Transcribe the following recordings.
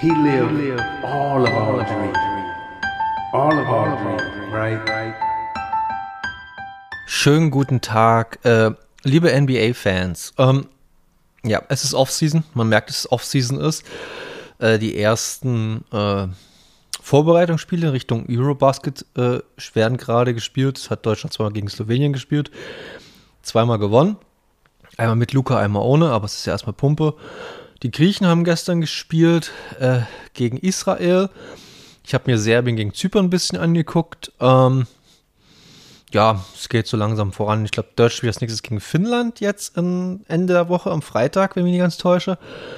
He lived all of our dreams. All of our dreams, right? Schönen guten Tag, liebe NBA-Fans. Ja, es ist Offseason. Man merkt, dass es Offseason ist. Die ersten Vorbereitungsspiele in Richtung Eurobasket werden gerade gespielt. Es hat Deutschland zweimal gegen Slowenien gespielt. Zweimal gewonnen. Einmal mit Luka, einmal ohne, aber es ist ja erstmal Pumpe. Die Griechen haben gestern gespielt gegen Israel. Ich habe mir Serbien gegen Zypern ein bisschen angeguckt. Ja, es geht so langsam voran. Ich glaube, Deutschland spielt als nächstes gegen Finnland jetzt am Ende der Woche, am Freitag, wenn ich mich nicht ganz täusche.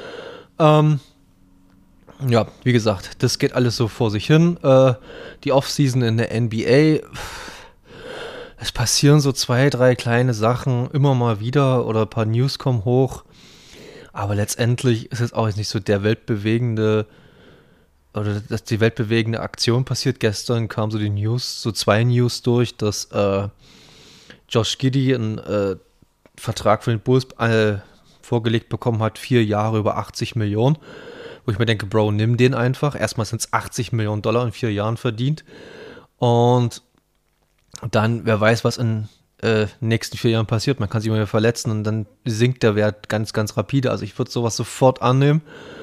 Ja, wie gesagt, das geht alles so vor sich hin. Die Offseason in der NBA, es passieren so 2, 3 kleine Sachen immer mal wieder oder ein paar News kommen hoch. Aber letztendlich ist es auch jetzt nicht so der weltbewegende oder dass die weltbewegende Aktion passiert. Gestern kamen so die News, so 2 News durch, dass Josh Giddey einen Vertrag für den Bulls vorgelegt bekommen hat, 4 Jahre über 80 Millionen. Wo ich mir denke, Bro, nimm den einfach. Erstmal sind es 80 Millionen Dollar in 4 Jahren verdient. Und dann, wer weiß, was in nächsten 4 Jahren passiert. Man kann sich immer wieder verletzen und dann sinkt der Wert ganz, ganz rapide. Also ich würde sowas sofort annehmen.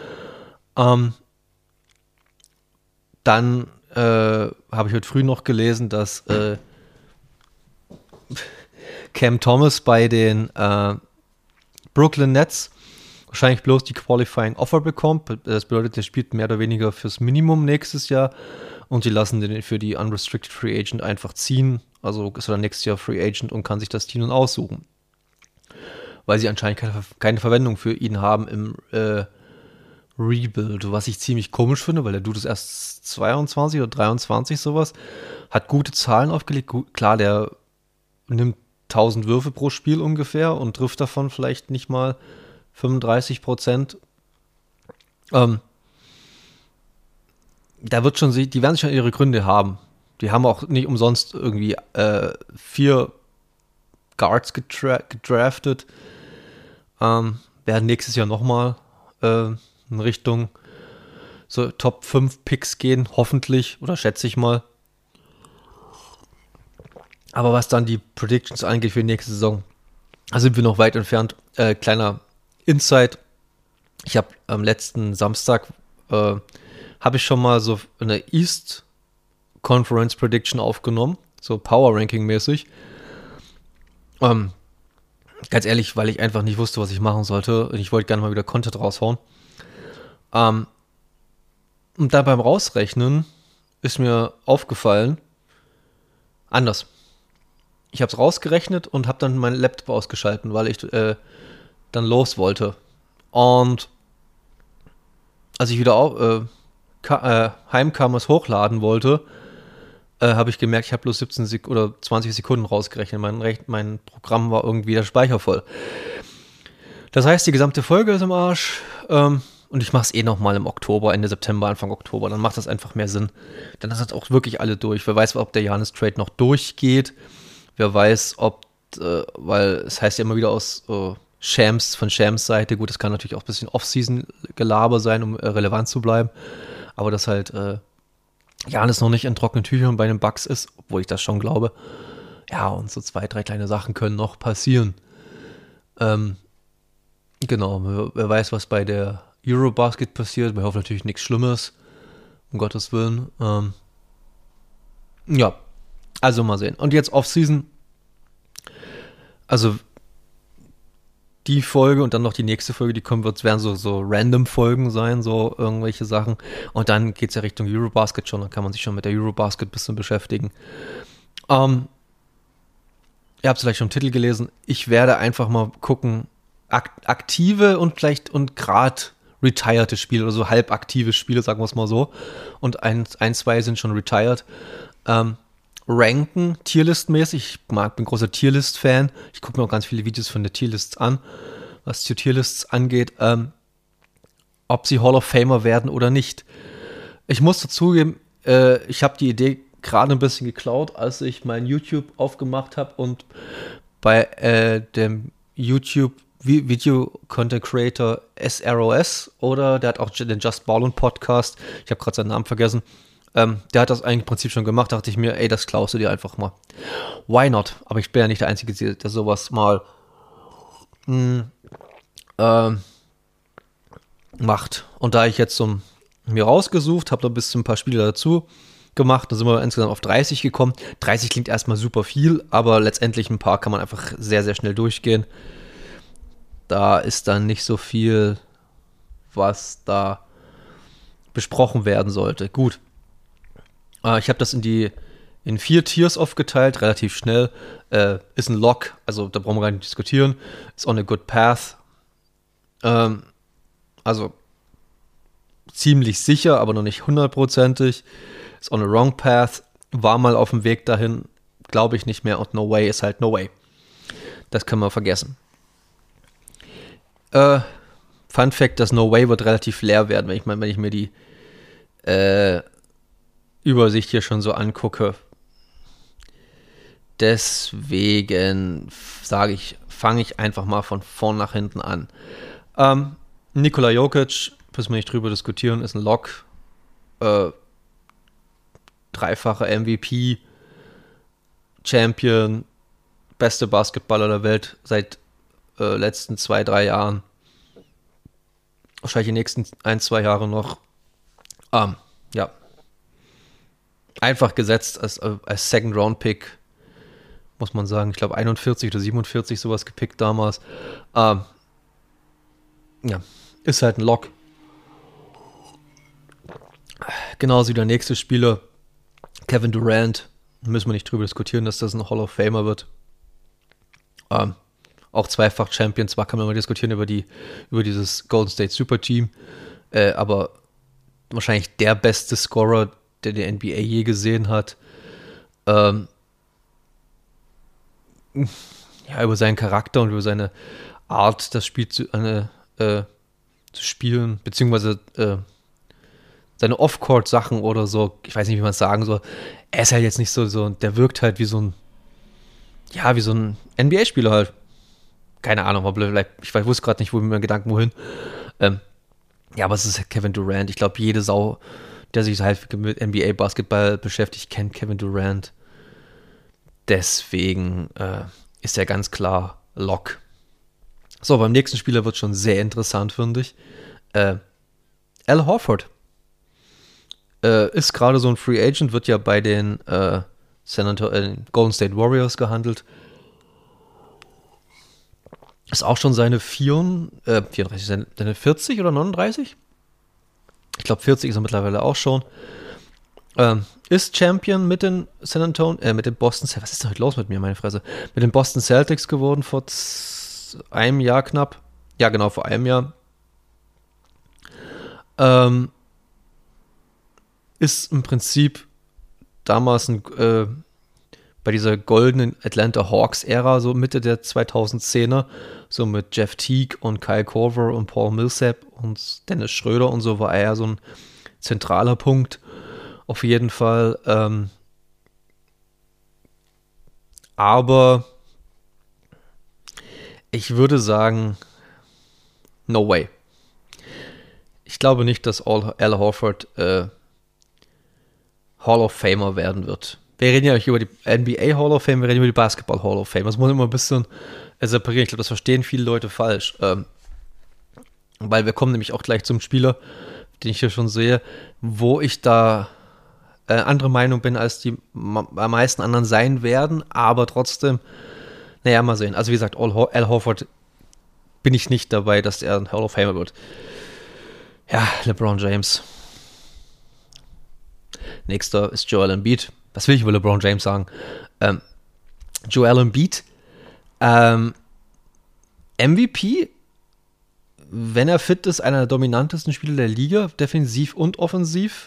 Dann habe ich heute früh noch gelesen, dass Cam Thomas bei den Brooklyn Nets wahrscheinlich bloß die Qualifying Offer bekommt. Das bedeutet, der spielt mehr oder weniger fürs Minimum nächstes Jahr und die lassen den für die Unrestricted Free Agent einfach ziehen. Also ist er dann nächstes Jahr Free Agent und kann sich das Team nun aussuchen. Weil sie anscheinend keine Verwendung für ihn haben im Rebuild, was ich ziemlich komisch finde, weil der Dude ist erst 22 oder 23 sowas, hat gute Zahlen aufgelegt. Klar, der nimmt 1000 Würfe pro Spiel ungefähr und trifft davon vielleicht nicht mal 35%. Da wird schon, die werden schon ihre Gründe haben. Die haben auch nicht umsonst irgendwie 4 Guards gedraftet. Werden nächstes Jahr nochmal in Richtung so Top 5 Picks gehen, hoffentlich, oder schätze ich mal. Aber was dann die Predictions angeht für die nächste Saison, da sind wir noch weit entfernt. Kleiner Insight. Ich habe am letzten Samstag habe ich schon mal so eine East Conference Prediction aufgenommen, so Power Ranking mäßig. Ganz ehrlich, weil ich einfach nicht wusste, was ich machen sollte. Ich wollte gerne mal wieder Content raushauen. Und dann beim Rausrechnen ist mir aufgefallen, anders. Ich habe es rausgerechnet und habe dann meinen Laptop ausgeschalten, weil ich dann los wollte. Und als ich wieder heimkam und es hochladen wollte, habe ich gemerkt, ich habe bloß 17 oder 20 Sekunden rausgerechnet. Mein Programm war irgendwie der Speicher voll. Das heißt, die gesamte Folge ist im Arsch. Und ich mache es nochmal im Oktober, Ende September, Anfang Oktober. Dann macht das einfach mehr Sinn. Dann ist das auch wirklich alle durch. Wer weiß, ob der Giannis-Trade noch durchgeht. Wer weiß, weil es heißt ja immer wieder aus von Shams Seite, gut, das kann natürlich auch ein bisschen Off-Season-Gelaber sein, um relevant zu bleiben. Aber dass halt Giannis noch nicht in trockenen Tüchern bei den Bucks ist, obwohl ich das schon glaube. Ja, und so 2, 3 kleine Sachen können noch passieren. Genau, wer weiß, was bei der Eurobasket passiert. Wir hoffen natürlich nichts Schlimmes, um Gottes Willen. Ja, also mal sehen. Und jetzt Off-Season. Also die Folge und dann noch die nächste Folge, die kommen wird, werden so Random-Folgen sein, so irgendwelche Sachen. Und dann geht es ja Richtung Eurobasket schon, dann kann man sich schon mit der Eurobasket ein bisschen beschäftigen. Ihr habt es vielleicht schon im Titel gelesen. Ich werde einfach mal gucken, aktive und gerade retired Spiele oder so halbaktive Spiele, sagen wir es mal so. Und 2 sind schon retired. Ranken, Tierlist-mäßig. Ich bin großer Tierlist-Fan. Ich gucke mir auch ganz viele Videos von der Tierlists an, was die Tierlists angeht. Ob sie Hall of Famer werden oder nicht. Ich muss dazugeben, ich habe die Idee gerade ein bisschen geklaut, als ich mein YouTube aufgemacht habe und bei dem YouTube Video Content Creator SROS oder der hat auch den Just Ballin Podcast. Ich habe gerade seinen Namen vergessen. Der hat das eigentlich im Prinzip schon gemacht. Da dachte ich mir, ey, das klaust du dir einfach mal. Why not? Aber ich bin ja nicht der Einzige, der sowas mal macht. Und da ich jetzt so mir rausgesucht, habe da ein bisschen ein paar Spiele dazu gemacht, da sind wir insgesamt auf 30 gekommen. 30 klingt erstmal super viel, aber letztendlich ein paar kann man einfach sehr, sehr schnell durchgehen. Da ist dann nicht so viel, was da besprochen werden sollte. Gut. Ich habe das in 4 Tiers aufgeteilt, relativ schnell. Ist ein Lock, also da brauchen wir gar nicht diskutieren. Ist on a good path. Also ziemlich sicher, aber noch nicht 100%ig. Ist on a wrong path. War mal auf dem Weg dahin, glaube ich nicht mehr. Und no way ist halt no way. Das können wir vergessen. Fun Fact, das No Way wird relativ leer werden, wenn ich mir die Übersicht hier schon so angucke. Deswegen fange ich einfach mal von vorn nach hinten an. Nikola Jokic, müssen wir nicht drüber diskutieren, ist ein Lock. Dreifacher MVP, Champion, beste Basketballer der Welt seit letzten 2-3 Jahren. Wahrscheinlich die nächsten 1-2 Jahre noch. Ja. Einfach gesetzt als Second-Round-Pick, muss man sagen. Ich glaube 41 oder 47 sowas gepickt damals. Ja, ist halt ein Lock. Genauso wie der nächste Spieler, Kevin Durant. Müssen wir nicht drüber diskutieren, dass das ein Hall of Famer wird. Auch zweifach Champion. Zwar kann man mal diskutieren über dieses Golden State Super Team, aber wahrscheinlich der beste Scorer, der die NBA je gesehen hat. Ja, über seinen Charakter und über seine Art, das Spiel zu spielen, beziehungsweise seine Off-Court-Sachen oder so, ich weiß nicht, wie man es sagen soll. Er ist halt jetzt nicht so, der wirkt halt wie so ein NBA-Spieler halt. Keine Ahnung, ich wusste gerade nicht, wo mit meinen Gedanken wohin. Ja, aber es ist Kevin Durant. Ich glaube, jede Sau, der sich halt mit NBA-Basketball beschäftigt, kennt Kevin Durant. Deswegen ist er ganz klar So, beim nächsten Spieler wird schon sehr interessant, finde ich. Al Horford. Ist gerade so ein Free Agent, wird ja bei den Golden State Warriors gehandelt. Ist auch schon seine 34, seine 40 oder 39? Ich glaube 40 ist er mittlerweile auch schon. Ist Champion mit den mit den Boston Celtics. Was ist denn heute los mit mir, meine Fresse? Mit den Boston Celtics geworden vor einem Jahr knapp. Ja, genau, vor einem Jahr. Ist im Prinzip damals bei dieser goldenen Atlanta Hawks-Ära, so Mitte der 2010er, so mit Jeff Teague und Kyle Korver und Paul Millsap und Dennis Schröder und so, war er ja so ein zentraler Punkt. Auf jeden Fall. Aber ich würde sagen, no way. Ich glaube nicht, dass Al Horford Hall of Famer werden wird. Wir reden ja nicht über die NBA Hall of Fame, wir reden über die Basketball Hall of Fame. Das muss man immer ein bisschen separieren. Ich glaube, das verstehen viele Leute falsch. Weil wir kommen nämlich auch gleich zum Spieler, den ich hier schon sehe, wo ich da andere Meinung bin, als die am meisten anderen sein werden. Aber trotzdem, naja, mal sehen. Also wie gesagt, Al Horford bin ich nicht dabei, dass er ein Hall of Famer wird. Ja, LeBron James. Nächster ist Joel Embiid. Was will ich über LeBron James sagen? Joel Embiid, MVP, wenn er fit ist, einer der dominantesten Spieler der Liga, defensiv und offensiv.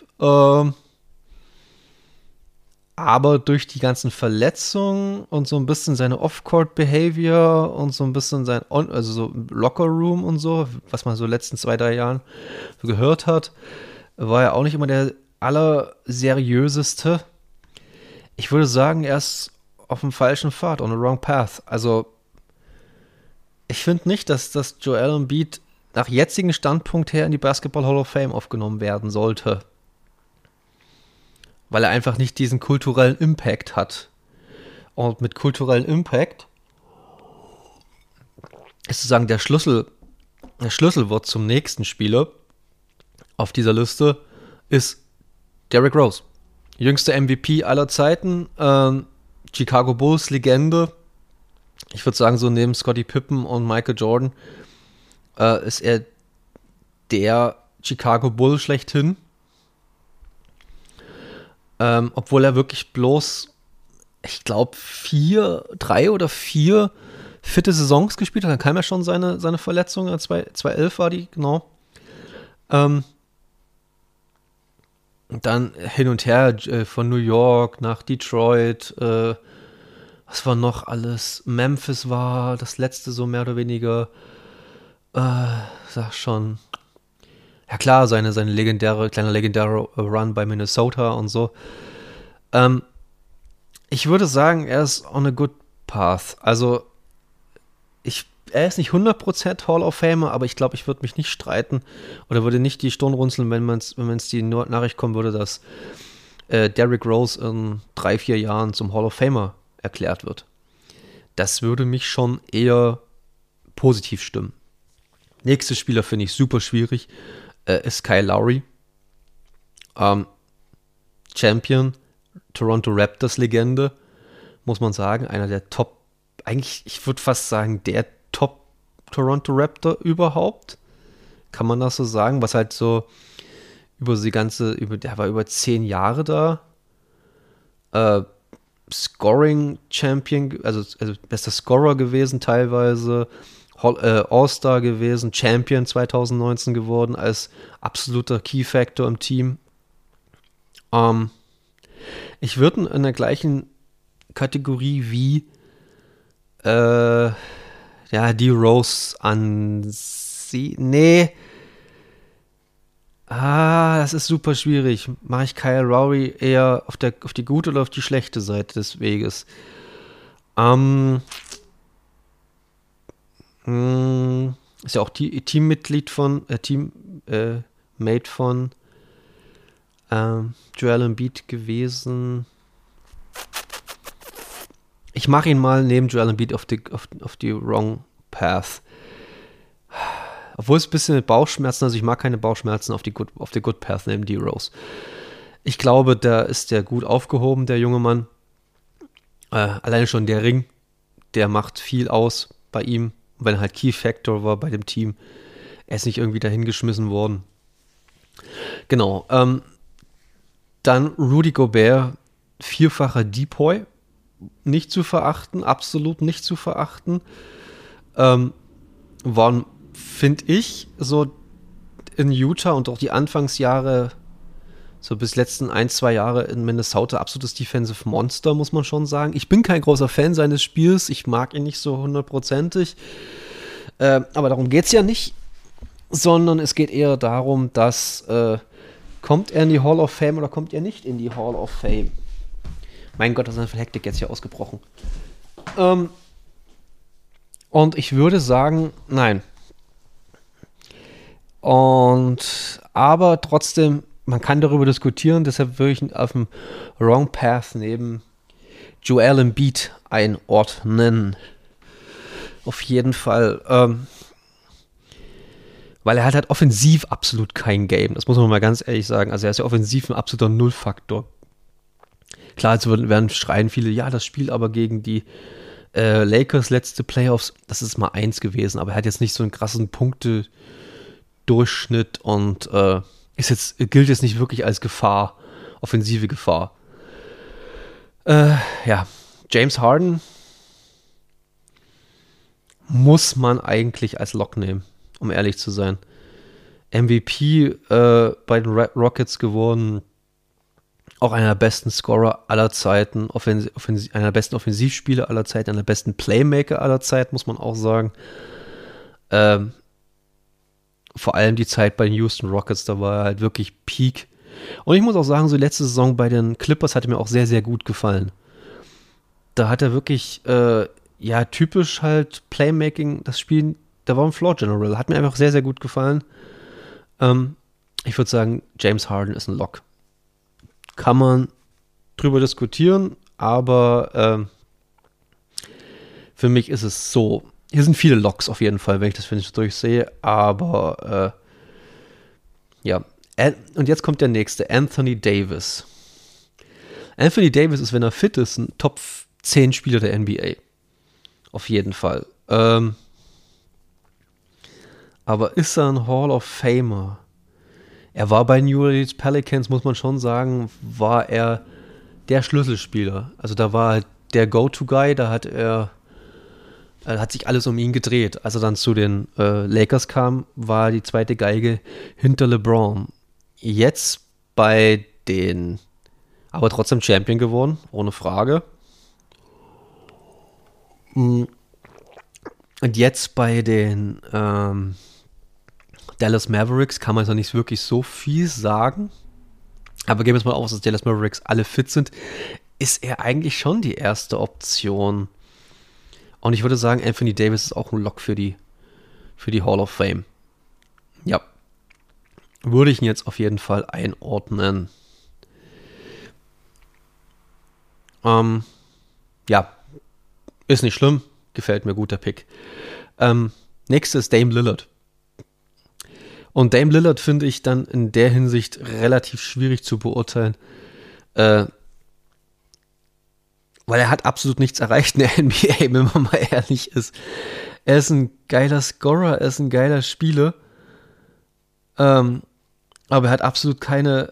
Aber durch die ganzen Verletzungen und so ein bisschen seine Off-Court-Behavior und so ein bisschen sein so Locker-Room und so, was man so in den letzten 2-3 Jahren so gehört hat, war er auch nicht immer der allerseriöseste. Ich würde sagen, er ist auf dem falschen Pfad, on the wrong path. Also, ich finde nicht, dass das Joel Embiid nach jetzigem Standpunkt her in die Basketball Hall of Fame aufgenommen werden sollte. Weil er einfach nicht diesen kulturellen Impact hat. Und mit kulturellen Impact ist sozusagen der Schlüsselwort zum nächsten Spieler auf dieser Liste ist Derrick Rose. Jüngster MVP aller Zeiten, Chicago Bulls Legende. Ich würde sagen, so neben Scottie Pippen und Michael Jordan ist er der Chicago Bull schlechthin. Obwohl er wirklich bloß, ich glaube, 3 oder 4 fitte Saisons gespielt hat. Dann kam ja schon seine Verletzung. 2011 war die, genau. Dann hin und her von New York nach Detroit. Was war noch alles? Memphis war das letzte so mehr oder weniger. Sag schon. Ja klar, seine kleine legendäre Run bei Minnesota und so. Ich würde sagen, er ist on a good path. Also, er ist nicht 100% Hall of Famer, aber ich glaube, ich würde mich nicht streiten oder würde nicht die Stirn runzeln, wenn es die Nachricht kommen würde, dass Derrick Rose in 3-4 Jahren zum Hall of Famer erklärt wird. Das würde mich schon eher positiv stimmen. Nächster Spieler finde ich super schwierig, ist Kyle Lowry. Champion, Toronto Raptors Legende, muss man sagen. Einer der Top, eigentlich, ich würde fast sagen, der Top Toronto Raptor überhaupt. Kann man das so sagen? Was halt so der war über 10 Jahre da. Scoring Champion, also bester Scorer gewesen teilweise. All-Star gewesen, Champion 2019 geworden, als absoluter Key-Factor im Team. Ich würde in der gleichen Kategorie wie die Rose ansehen. Nee. Das ist super schwierig. Mache ich Kyle Lowry eher auf die gute oder auf die schlechte Seite des Weges? Ist ja auch Teammitglied Teammate von Joel Embiid gewesen. Ich mache ihn mal neben Joel Embiid auf die wrong path. Obwohl es ein bisschen mit Bauchschmerzen, also ich mag keine Bauchschmerzen auf die good path neben D. Rose. Ich glaube, da ist der gut aufgehoben, der junge Mann. Alleine schon der Ring, der macht viel aus bei ihm. Wenn er halt Key Factor war bei dem Team. Er ist nicht irgendwie dahingeschmissen worden. Genau. Dann Rudy Gobert, 4-facher Depoy. Nicht zu verachten, absolut nicht zu verachten. Waren, finde ich, so in Utah und auch die Anfangsjahre, so bis letzten 1-2 Jahre in Minnesota, absolutes Defensive Monster, muss man schon sagen. Ich bin kein großer Fan seines Spiels, ich mag ihn nicht so 100%. Aber darum geht es ja nicht, sondern es geht eher darum, dass kommt er in die Hall of Fame oder kommt er nicht in die Hall of Fame? Mein Gott, das ist eine Hektik jetzt hier ausgebrochen. Und ich würde sagen, nein. Aber trotzdem, man kann darüber diskutieren, deshalb würde ich auf dem Wrong Path neben Joel Embiid einordnen. Auf jeden Fall. Weil er hat halt offensiv absolut kein Game. Das muss man mal ganz ehrlich sagen. Also er ist ja offensiv ein absoluter Nullfaktor. Klar, jetzt werden schreien viele, ja, das Spiel aber gegen die Lakers letzte Playoffs, das ist mal 1 gewesen, aber er hat jetzt nicht so einen krassen Punktedurchschnitt und gilt jetzt nicht wirklich als Gefahr, offensive Gefahr. James Harden muss man eigentlich als Lock nehmen, um ehrlich zu sein. MVP bei den Rockets geworden, auch einer der besten Scorer aller Zeiten, einer der besten Offensivspieler aller Zeiten, einer der besten Playmaker aller Zeiten, muss man auch sagen. Vor allem die Zeit bei den Houston Rockets, da war er halt wirklich Peak. Und ich muss auch sagen, so letzte Saison bei den Clippers hat mir auch sehr, sehr gut gefallen. Da hat er wirklich ja, typisch halt Playmaking, das Spiel, da war ein Floor General. Hat mir einfach sehr, sehr gut gefallen. Ich würde sagen, James Harden ist ein Lock. Kann man drüber diskutieren, aber für mich ist es so. Hier sind viele Locks auf jeden Fall, wenn ich das Finish durchsehe, aber ja. Und jetzt kommt der nächste, Anthony Davis. Anthony Davis ist, wenn er fit ist, ein Top 10 Spieler der NBA. Auf jeden Fall. Aber ist er ein Hall of Famer? Er war bei New Orleans Pelicans, muss man schon sagen, war er der Schlüsselspieler. Also da war halt der Go-To-Guy, da hat sich alles um ihn gedreht. Als er dann zu den Lakers kam, war die zweite Geige hinter LeBron. Jetzt bei den, aber trotzdem Champion geworden, ohne Frage. Und jetzt bei den Dallas Mavericks kann man jetzt noch nicht wirklich so viel sagen. Aber gehen wir jetzt mal aus, dass Dallas Mavericks alle fit sind, ist er eigentlich schon die erste Option. Und ich würde sagen, Anthony Davis ist auch ein Lock für die Hall of Fame. Ja. Würde ich ihn jetzt auf jeden Fall einordnen. Ja. Ist nicht schlimm. Gefällt mir, guter Pick. Nächstes ist Dame Lillard. Und Dame Lillard finde ich dann in der Hinsicht relativ schwierig zu beurteilen, weil er hat absolut nichts erreicht in der NBA, wenn man mal ehrlich ist. Er ist ein geiler Scorer, er ist ein geiler Spieler, aber er hat absolut keine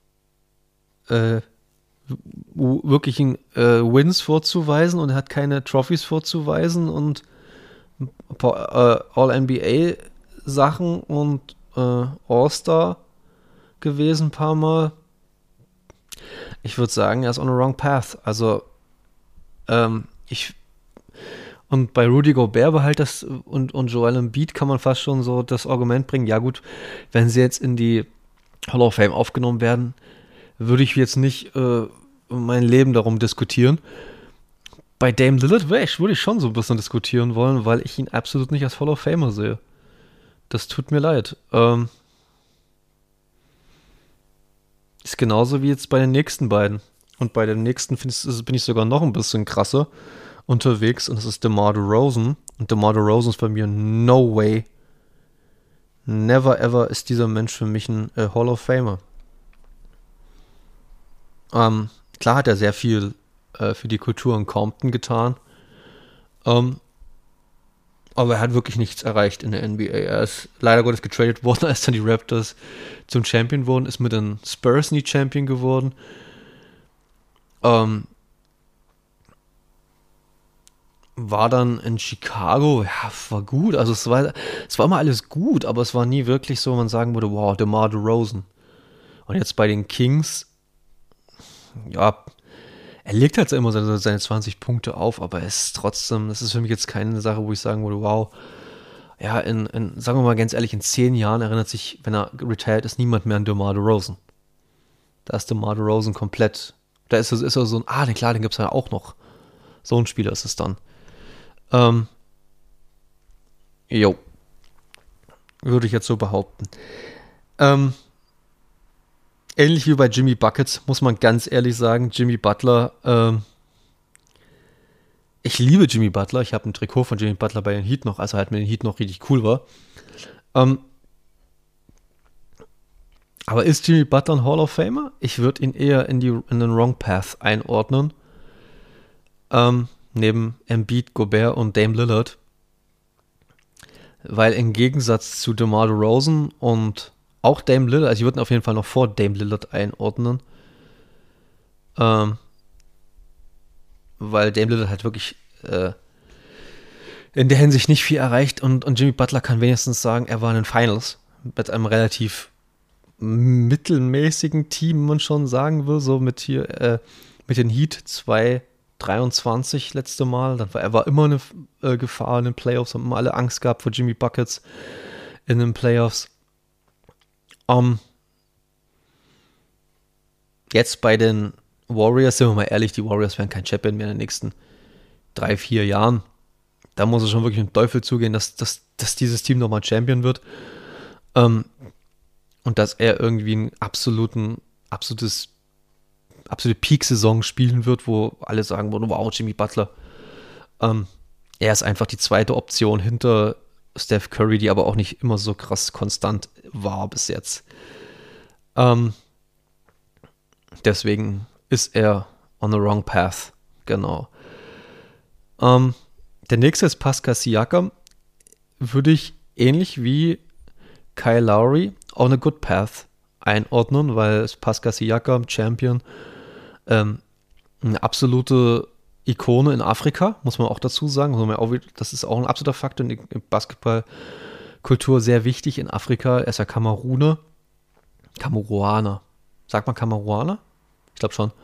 wirklichen Wins vorzuweisen und er hat keine Trophies vorzuweisen und ein paar All-NBA-Sachen und All-Star gewesen ein paar Mal. Ich würde sagen, er ist on the wrong path. Also und bei Rudy Gobert war halt das und Joel Embiid kann man fast schon so das Argument bringen, ja gut, wenn sie jetzt in die Hall of Fame aufgenommen werden, würde ich jetzt nicht mein Leben darum diskutieren. Bei Dame Lillard würde ich schon so ein bisschen diskutieren wollen, weil ich ihn absolut nicht als Hall of Famer sehe. Das tut mir leid. Ist genauso wie jetzt bei den nächsten beiden. Und bei dem nächsten bin ich sogar noch ein bisschen krasser unterwegs. Und das ist DeMar DeRozan. Und DeMar DeRozan ist bei mir no way. Never ever ist dieser Mensch für mich ein Hall of Famer. Klar hat er sehr viel für die Kultur in Compton getan. Aber er hat wirklich nichts erreicht in der NBA. Er ist leider Gottes getradet worden, als dann die Raptors zum Champion wurden. Ist mit den Spurs nie Champion geworden. War dann in Chicago, ja, war gut. Also es war immer alles gut, aber es war nie wirklich so, wo man sagen würde, wow, DeMar DeRozan. Und jetzt bei den Kings, ja, er legt halt immer seine 20 Punkte auf, aber es ist trotzdem, das ist für mich jetzt keine Sache, wo ich sagen würde, wow, ja, sagen wir mal ganz ehrlich, in 10 Jahren erinnert sich, wenn er retired ist, niemand mehr an DeMar DeRozan. Da ist DeMar DeRozan komplett, da ist er so ein, klar, den gibt es ja auch noch. So ein Spieler ist es dann. Würde ich jetzt so behaupten. Ähnlich wie bei Jimmy Buckets, muss man ganz ehrlich sagen. Jimmy Butler, ich liebe Jimmy Butler. Ich habe ein Trikot von Jimmy Butler bei den Heat noch, als er halt mit den Heat noch richtig cool war. Aber ist Jimmy Butler ein Hall of Famer? Ich würde ihn eher in den Wrong Path einordnen. Neben Embiid, Gobert und Dame Lillard. Weil im Gegensatz zu DeMar DeRozan und auch Dame Lillard, also ich würde ihn auf jeden Fall noch vor Dame Lillard einordnen. Weil Dame Lillard halt wirklich in der Hinsicht nicht viel erreicht und Jimmy Butler kann wenigstens sagen, er war in den Finals mit einem relativ mittelmäßigen Team, man schon sagen will, so mit den Heat 2023 letzte Mal. Er war immer eine Gefahr in den Playoffs, haben immer alle Angst gehabt vor Jimmy Buckets in den Playoffs. Jetzt bei den Warriors, sind wir mal ehrlich, die Warriors werden kein Champion mehr in den nächsten 3-4 Jahren. da muss es schon wirklich mit dem Teufel zugehen, dass dieses Team nochmal Champion wird. Und dass er irgendwie einen absolute Peak-Saison spielen wird, wo alle sagen würden, wow, Jimmy Butler. Er ist einfach die zweite Option hinter Steph Curry, die aber auch nicht immer so krass konstant war bis jetzt. Deswegen ist er on the wrong path. Genau. Der nächste ist Pascal Siakam. Würde ich ähnlich wie Kyle Lowry on a good path einordnen, weil Pascal Siakam, Champion, eine absolute Ikone in Afrika, muss man auch dazu sagen. Das ist auch ein absoluter Faktor in der Basketballkultur, sehr wichtig in Afrika. Er ist ja Kameruaner. Sagt man Kameruaner? Ich glaube schon.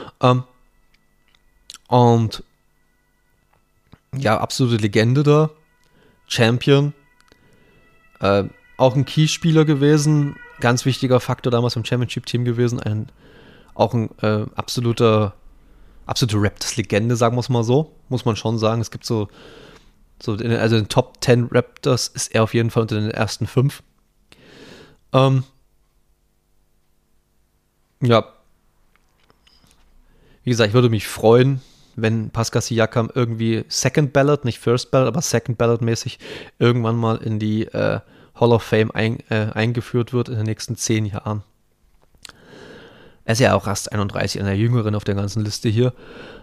Und ja, absolute Legende da. Champion. Auch ein Key-Spieler gewesen. Ganz wichtiger Faktor damals im Championship-Team gewesen. Auch ein absolute Raptors-Legende, sagen wir es mal so. Muss man schon sagen. Es gibt also in den Top 10 Raptors ist er auf jeden Fall unter den ersten 5. Ja. Wie gesagt, ich würde mich freuen, wenn Pascal Siakam irgendwie Second Ballot, nicht First Ballot, aber Second Ballot mäßig irgendwann mal in die Hall of Fame eingeführt wird in den nächsten 10 Jahren. Er ist ja auch erst 31, einer der Jüngeren auf der ganzen Liste hier.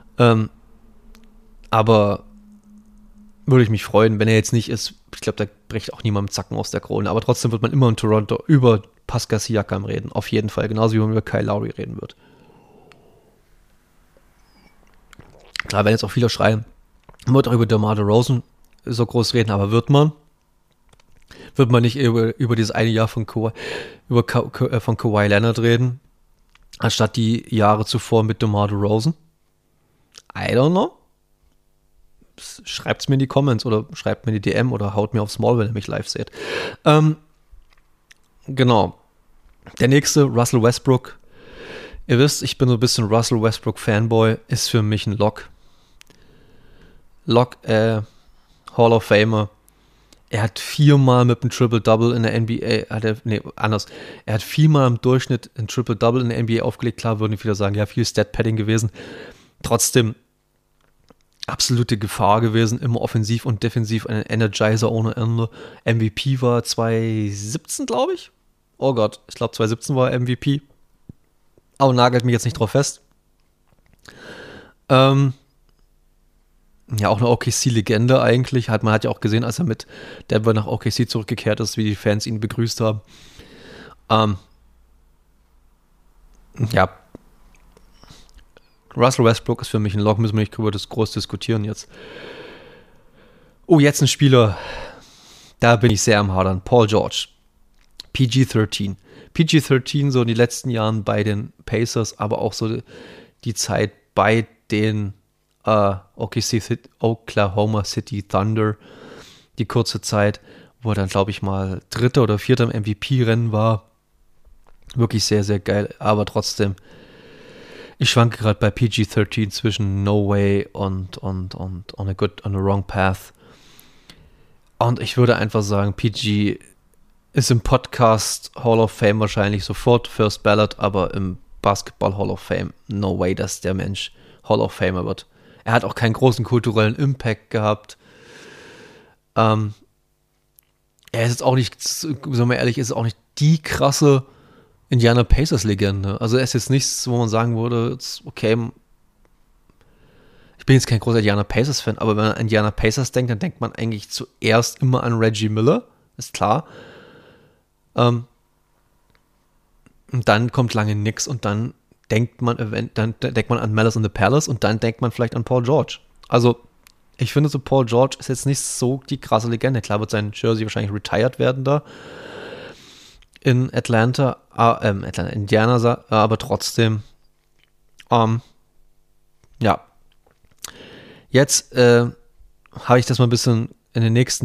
Aber würde ich mich freuen, wenn er jetzt nicht ist. Ich glaube, da bricht auch niemand Zacken aus der Krone. Aber trotzdem wird man immer in Toronto über Pascal Siakam reden. Auf jeden Fall. Genauso wie man über Kyle Lowry reden wird. Klar, werden jetzt auch viele schreien. Man wird auch über DeMar DeRozan so groß reden, aber wird man nicht über dieses eine Jahr von Kawhi Leonard reden, anstatt die Jahre zuvor mit DeMar DeRozan? I don't know. Schreibt es mir in die Comments oder schreibt mir in die DM oder haut mir aufs Maul, wenn ihr mich live seht. Genau. Der nächste, Russell Westbrook. Ihr wisst, ich bin so ein bisschen Russell Westbrook Fanboy, ist für mich ein Lock. Hall of Famer. Er hat 4-mal mit einem Triple-Double in der NBA, er hat 4-mal im Durchschnitt ein Triple-Double in der NBA aufgelegt. Klar würden viele sagen, ja, viel Stat-Padding gewesen. Trotzdem absolute Gefahr gewesen, immer offensiv und defensiv, ein Energizer ohne Ende. MVP war 2017, glaube ich. Oh Gott, ich glaube 2017 war er MVP. Aber nagelt mich jetzt nicht drauf fest. Ja, auch eine OKC-Legende eigentlich. Man hat ja auch gesehen, als er mit Denver nach OKC zurückgekehrt ist, wie die Fans ihn begrüßt haben. Ja. Russell Westbrook ist für mich ein Lock, müssen wir nicht drüber groß diskutieren jetzt. Oh, jetzt ein Spieler, da bin ich sehr am Hadern. Paul George. PG-13. PG-13 so in den letzten Jahren bei den Pacers, aber auch so die Zeit bei den Oklahoma City Thunder, die kurze Zeit, wo er dann, glaube ich, mal Dritter oder Vierter im MVP-Rennen war. Wirklich sehr, sehr geil, aber trotzdem, ich schwanke gerade bei PG-13 zwischen No Way und on a wrong path. Und ich würde einfach sagen, PG ist im Podcast Hall of Fame wahrscheinlich sofort First Ballot, aber im Basketball Hall of Fame, no way, dass der Mensch Hall of Famer wird. Er hat auch keinen großen kulturellen Impact gehabt. Er ist jetzt auch nicht, sagen wir ehrlich, ist auch nicht die krasse Indiana Pacers-Legende. Also er ist jetzt nichts, wo man sagen würde, okay, ich bin jetzt kein großer Indiana Pacers-Fan, aber wenn man an Indiana Pacers denkt, dann denkt man eigentlich zuerst immer an Reggie Miller, ist klar. Und dann kommt lange nix und dann denkt man an Malice in the Palace und dann denkt man vielleicht an Paul George. Also, ich finde so, Paul George ist jetzt nicht so die krasse Legende. Klar wird sein Jersey wahrscheinlich retired werden da in Indiana, aber trotzdem, ja. Jetzt habe ich das mal ein bisschen in den nächsten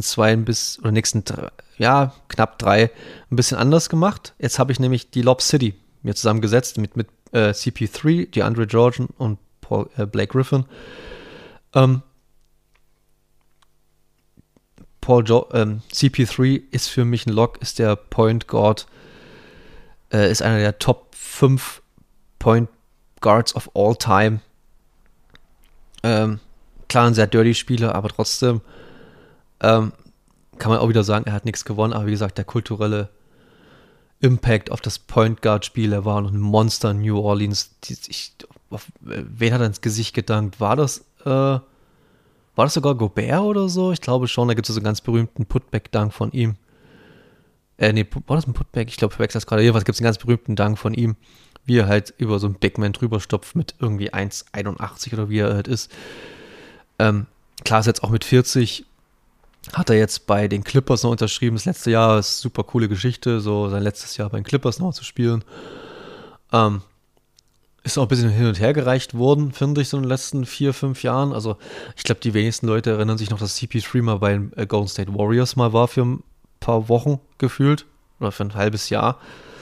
knapp 3 ein bisschen anders gemacht. Jetzt habe ich nämlich die Lob City mir zusammengesetzt mit CP3, DeAndre Jordan und Blake Griffin. CP3 ist für mich ein Lock, ist der Point Guard, ist einer der Top 5 Point Guards of all time. Klar, ein sehr dirty Spieler, aber trotzdem kann man auch wieder sagen, er hat nichts gewonnen, aber wie gesagt, der kulturelle Impact auf das Point Guard Spiel, er war noch ein Monster in New Orleans. Wen hat er ins Gesicht gedankt? War das sogar Gobert oder so? Ich glaube schon, da gibt es so einen ganz berühmten Putback-Dunk von ihm. War das ein Putback? Ich glaube, verwechselt das gerade. Jedenfalls gibt es einen ganz berühmten Dunk von ihm, wie er halt über so einen Big Man drüber stopft mit irgendwie 1,81 oder wie er halt ist. Klar ist jetzt auch mit 40, hat er jetzt bei den Clippers noch unterschrieben. Das letzte Jahr ist eine super coole Geschichte, so sein letztes Jahr bei den Clippers noch zu spielen. Ist auch ein bisschen hin und her gereicht worden, finde ich, so in den letzten 4-5 Jahren. Also ich glaube, die wenigsten Leute erinnern sich noch, dass CP3 mal bei den Golden State Warriors mal war für ein paar Wochen gefühlt. Oder für ein halbes Jahr.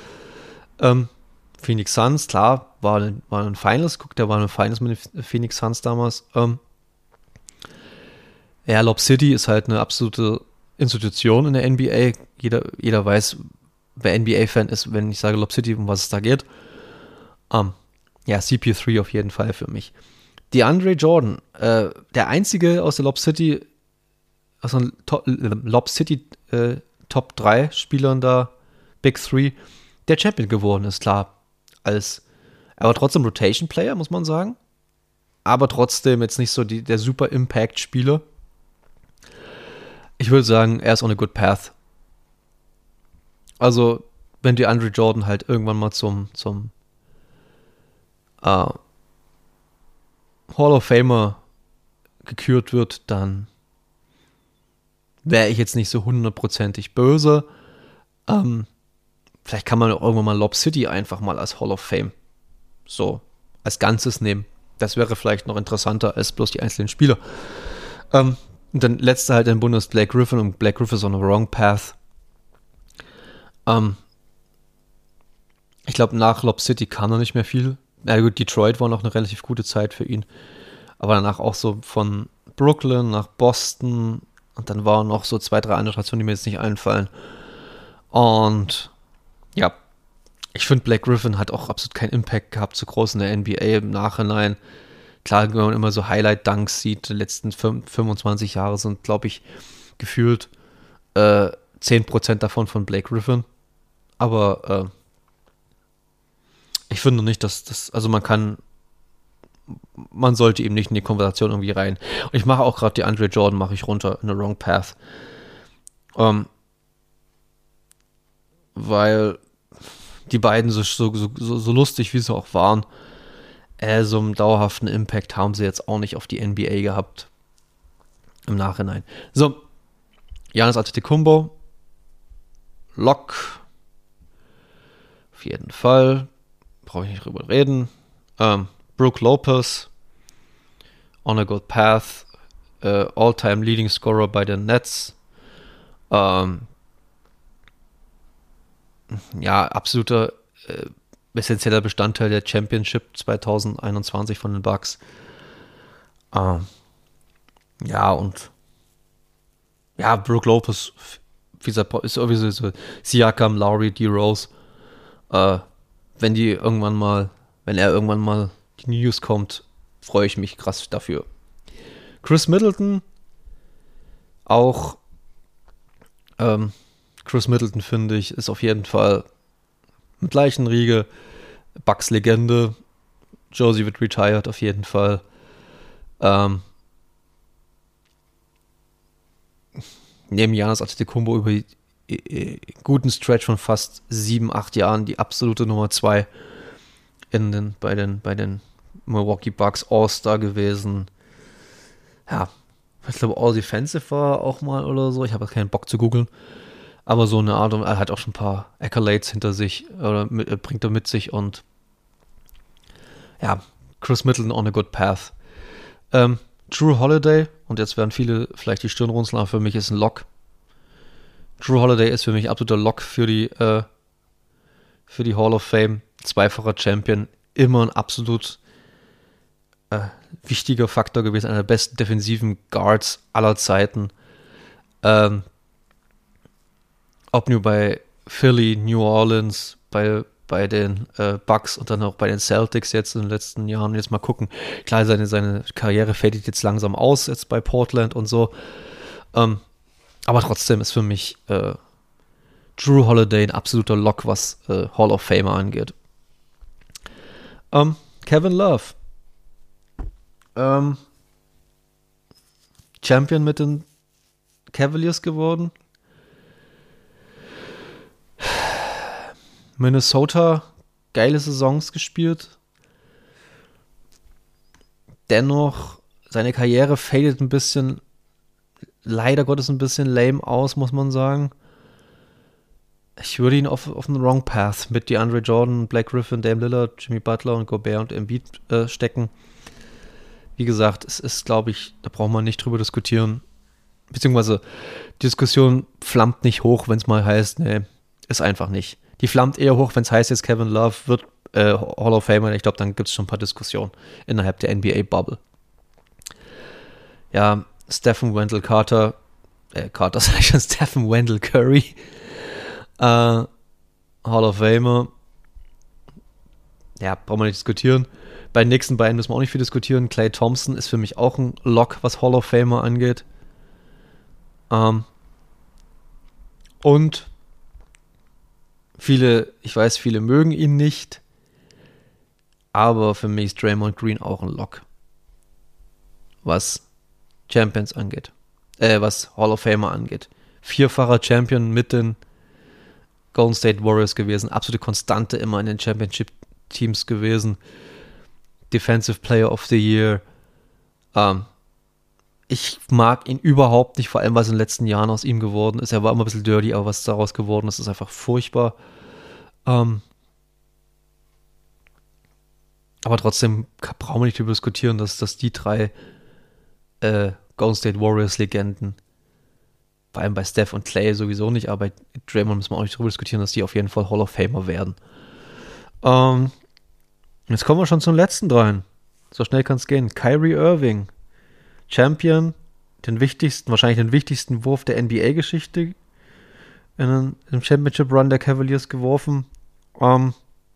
Phoenix Suns, klar, war ein Finals. Guck, der war ein Finals mit den Phoenix Suns damals. Lob City ist halt eine absolute Institution in der NBA. Jeder weiß, wer NBA-Fan ist, wenn ich sage Lob City, um was es da geht. CP3 auf jeden Fall für mich. DeAndre Jordan, der einzige aus der Lob City, aus den Lob City Top 3 Spielern da, Big 3, der Champion geworden ist, klar. Er war trotzdem Rotation-Player, muss man sagen. Aber trotzdem jetzt nicht so der super Impact-Spieler. Ich würde sagen, er ist on a good path. Also, wenn DeAndre Jordan halt irgendwann mal zum Hall of Famer gekürt wird, dann wäre ich jetzt nicht so 100%ig böse. Vielleicht kann man auch irgendwann mal Lob City einfach mal als Hall of Fame so als Ganzes nehmen. Das wäre vielleicht noch interessanter als bloß die einzelnen Spieler. Und dann letzter halt im Bundes Blake Griffin, und Blake Griffin ist on a wrong path. Ich glaube, nach Lob City kam noch nicht mehr viel. Ja gut, Detroit war noch eine relativ gute Zeit für ihn. Aber danach auch so von Brooklyn nach Boston. Und dann waren noch so 2, 3 andere Stationen, die mir jetzt nicht einfallen. Und ja, ich finde, Blake Griffin hat auch absolut keinen Impact gehabt, so groß in der NBA im Nachhinein. Klar, wenn man immer so Highlight-Dunks sieht, die letzten 25 Jahre sind, glaube ich, gefühlt 10% davon von Blake Griffin. Aber ich finde nicht, dass das, also man sollte eben nicht in die Konversation irgendwie rein. Und ich mache auch gerade die DeAndre Jordan, mache ich runter in the wrong path. Weil die beiden so lustig, wie sie auch waren, so einen dauerhaften Impact haben sie jetzt auch nicht auf die NBA gehabt. Im Nachhinein. So, Giannis Antetokounmpo, Lock. Auf jeden Fall. Brauche ich nicht drüber reden. Brook Lopez, on a good path. All-time leading scorer bei den Nets. Absoluter essentieller Bestandteil der Championship 2021 von den Bucks. Brook Lopez, wie gesagt, ist sowieso so Siakam, Lowry, D-Rose. Wenn er irgendwann mal die News kommt, freue ich mich krass dafür. Chris Middleton, auch Chris Middleton, finde ich, ist auf jeden Fall mit gleichen Riege. Bucks Legende. Josie wird retired auf jeden Fall. Neben Giannis Antetokounmpo über guten Stretch von fast 7-8 Jahren die absolute Nummer 2 bei den Milwaukee Bucks, All-Star gewesen. Ja, ich glaube All-Defensive war auch mal oder so. Ich habe keinen Bock zu googeln. Aber so eine Art, er hat auch schon ein paar Accolades hinter sich, oder bringt er mit sich, und ja, Chris Middleton on a good path. Drew Holiday, und jetzt werden viele vielleicht die Stirn runzeln, aber für mich ist ein Lock. Drew Holiday ist für mich absoluter Lock für die Hall of Fame. Zweifacher Champion, immer ein absolut wichtiger Faktor gewesen, einer der besten defensiven Guards aller Zeiten. Ähm, ob nur bei Philly, New Orleans, bei den Bucks und dann auch bei den Celtics jetzt in den letzten Jahren. Jetzt mal gucken. Klar, seine Karriere fadet jetzt langsam aus, jetzt bei Portland und so. Aber trotzdem ist für mich Drew Holiday ein absoluter Lock, was Hall of Famer angeht. Kevin Love. Champion mit den Cavaliers geworden. Minnesota, geile Saisons gespielt. Dennoch, seine Karriere fadet ein bisschen, leider Gottes ein bisschen lame aus, muss man sagen. Ich würde ihn auf den Wrong Path mit DeAndre Jordan, Blake Griffin, Dame Lillard, Jimmy Butler und Gobert und Embiid stecken. Wie gesagt, es ist, glaube ich, da braucht man nicht drüber diskutieren. Beziehungsweise die Diskussion flammt nicht hoch, wenn es mal heißt, nee, ist einfach nicht. Die flammt eher hoch, wenn es heißt, jetzt Kevin Love wird Hall of Famer. Ich glaube, dann gibt es schon ein paar Diskussionen innerhalb der NBA-Bubble. Ja, Stephen Wendell Stephen Wendell Curry, Hall of Famer. Ja, brauchen wir nicht diskutieren. Bei den nächsten beiden müssen wir auch nicht viel diskutieren. Klay Thompson ist für mich auch ein Lock, was Hall of Famer angeht. Und ich weiß, viele mögen ihn nicht, aber für mich ist Draymond Green auch ein Lock, was Champions angeht, was Hall of Famer angeht. 4-facher Champion mit den Golden State Warriors gewesen, absolute Konstante immer in den Championship-Teams gewesen, Defensive Player of the Year. Ich mag ihn überhaupt nicht, vor allem was in den letzten Jahren aus ihm geworden ist. Er war immer ein bisschen dirty, aber was daraus geworden ist, ist einfach furchtbar. Aber trotzdem brauchen wir nicht darüber diskutieren, dass die drei Golden State Warriors Legenden, vor allem bei Steph und Klay sowieso nicht, aber bei Draymond müssen wir auch nicht darüber diskutieren, dass die auf jeden Fall Hall of Famer werden. Jetzt kommen wir schon zum letzten dreien. So schnell kann es gehen. Kyrie Irving, Champion, wahrscheinlich den wichtigsten Wurf der NBA-Geschichte in einem Championship-Run der Cavaliers geworfen. Und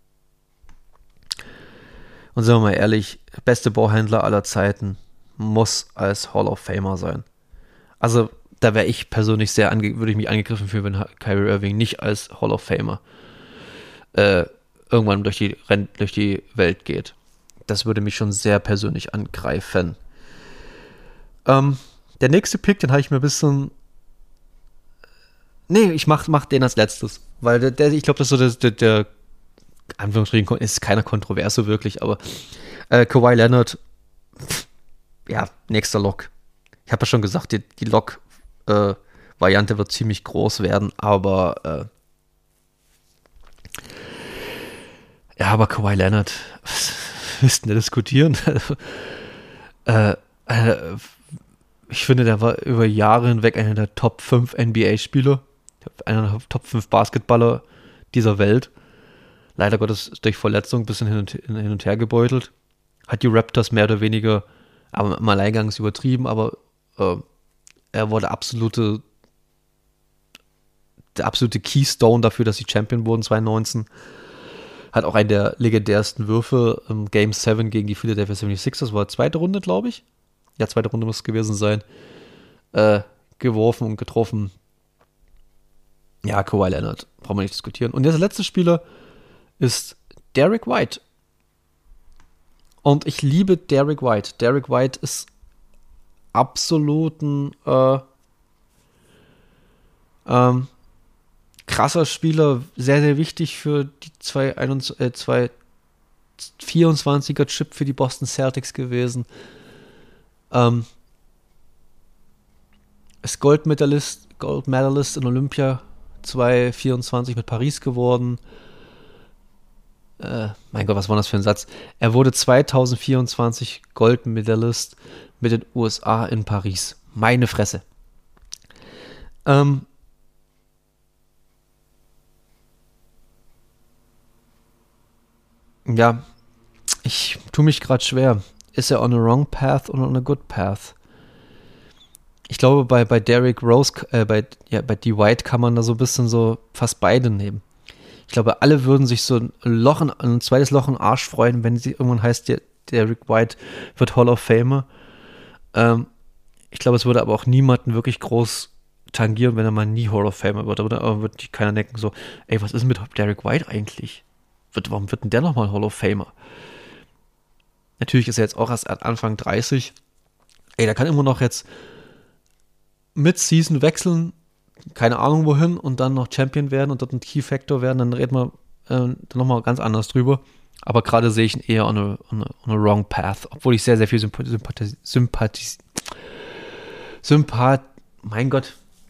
sagen wir mal ehrlich, beste Ballhändler aller Zeiten muss als Hall of Famer sein. Also da wäre ich persönlich würde ich mich angegriffen fühlen, wenn Kyrie Irving nicht als Hall of Famer irgendwann durch die Welt geht. Das würde mich schon sehr persönlich angreifen. Der nächste Pick, den habe ich mir ein bisschen... Nee, ich mach den als letztes. Weil ich glaube, das ist so der Anführungsstrichen, ist keiner Kontroverse wirklich, aber Kawhi Leonard, ja, nächster Lock. Ich habe ja schon gesagt, die Lock-Variante wird ziemlich groß werden, aber aber Kawhi Leonard, was müssten wir diskutieren? Ich finde, der war über Jahre hinweg einer der Top 5 NBA-Spieler, einer der Top 5 Basketballer dieser Welt. Leider Gottes durch Verletzung ein bisschen hin und her gebeutelt. Hat die Raptors mehr oder weniger, aber im Alleingang ist übertrieben, aber er war der absolute Keystone dafür, dass sie Champion wurden 2019. Hat auch einen der legendärsten Würfe im Game 7 gegen die Philadelphia 76ers, das war zweite Runde, glaube ich. Ja, zweite Runde muss es gewesen sein. Geworfen und getroffen. Ja, Kawhi Leonard, brauchen wir nicht diskutieren. Und der letzte Spieler ist Derrick White. Und ich liebe Derrick White. Derrick White ist absolut ein krasser Spieler, sehr, sehr wichtig für die 224er Chip für die Boston Celtics gewesen. Ist Gold Medalist in Olympia 2024 mit Paris geworden. Mein Gott, was war das für ein Satz? Er wurde 2024 Gold Medalist mit den USA in Paris. Meine Fresse. Ja, ich tue mich gerade schwer. Ist er on a wrong path oder on a good path? ich glaube, bei Derrick Rose, bei D. White kann man da so ein bisschen so fast beide nehmen. Ich glaube, alle würden sich so ein zweites Loch im Arsch freuen, wenn sie irgendwann heißt, Derrick White wird Hall of Famer. Ich glaube, es würde aber auch niemanden wirklich groß tangieren, wenn er mal nie Hall of Famer wird. Aber wird keiner denken so, ey, was ist mit Derrick White eigentlich? Warum wird denn der nochmal Hall of Famer? Natürlich ist er jetzt auch erst Anfang 30. Ey, der kann immer noch jetzt Mid-Season wechseln, keine Ahnung wohin, und dann noch Champion werden und dort ein Key-Factor werden, dann reden wir dann nochmal ganz anders drüber. Aber gerade sehe ich ihn eher on a wrong path, obwohl ich sehr, sehr viel mein Gott.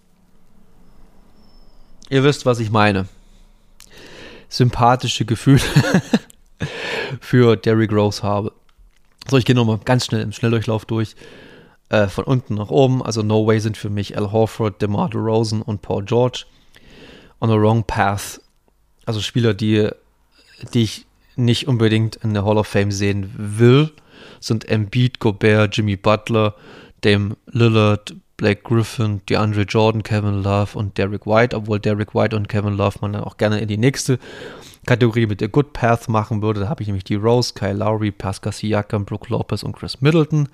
Ihr wisst, was ich meine. Sympathische Gefühle für Derrick Rose habe. So, ich gehe nochmal ganz schnell im Schnelldurchlauf durch. Von unten nach oben. Also No Way sind für mich Al Horford, DeMar DeRozan und Paul George. On a wrong path. Also Spieler, die ich nicht unbedingt in der Hall of Fame sehen will, sind Embiid, Gobert, Jimmy Butler, Dame Lillard, Blake Griffin, DeAndre Jordan, Kevin Love und Derrick White, obwohl Derrick White und Kevin Love man dann auch gerne in die nächste Kategorie mit der Good Path machen würde. Da habe ich nämlich die Rose, Kyle Lowry, Pascal Siakam, Brook Lopez und Chris Middleton.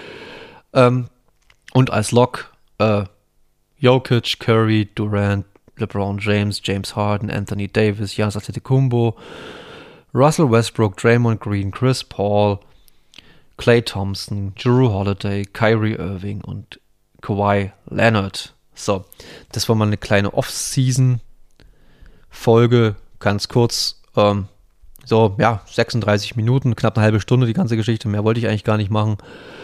Und als Lock Jokic, Curry, Durant, LeBron James, James Harden, Anthony Davis, Giannis Antetokounmpo, Russell Westbrook, Draymond Green, Chris Paul, Klay Thompson, Jrue Holiday, Kyrie Irving und Kawhi Leonard. So, das war mal eine kleine Off-Season-Folge, ganz kurz. 36 Minuten, knapp eine halbe Stunde die ganze Geschichte. Mehr wollte ich eigentlich gar nicht machen.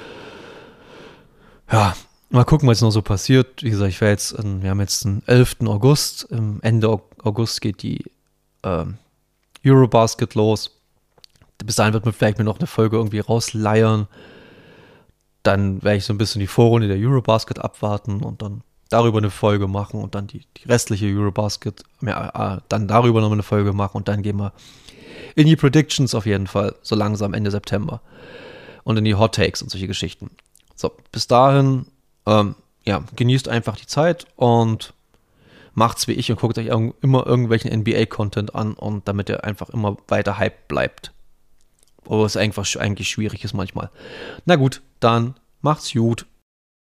Ja, mal gucken, was noch so passiert. Wie gesagt, wir haben jetzt den 11. August. Ende August geht die Eurobasket los. Bis dahin wird man vielleicht mir noch eine Folge irgendwie rausleiern. Dann werde ich so ein bisschen die Vorrunde der Eurobasket abwarten und dann darüber eine Folge machen und dann die restliche Eurobasket, dann darüber noch eine Folge machen und dann gehen wir in die Predictions auf jeden Fall, so langsam Ende September. Und in die Hot Takes und solche Geschichten. So, bis dahin, genießt einfach die Zeit und macht's wie ich und guckt euch immer irgendwelchen NBA-Content an, und damit ihr einfach immer weiter hyped bleibt. Obwohl es eigentlich schwierig ist manchmal. Na gut, dann macht's gut.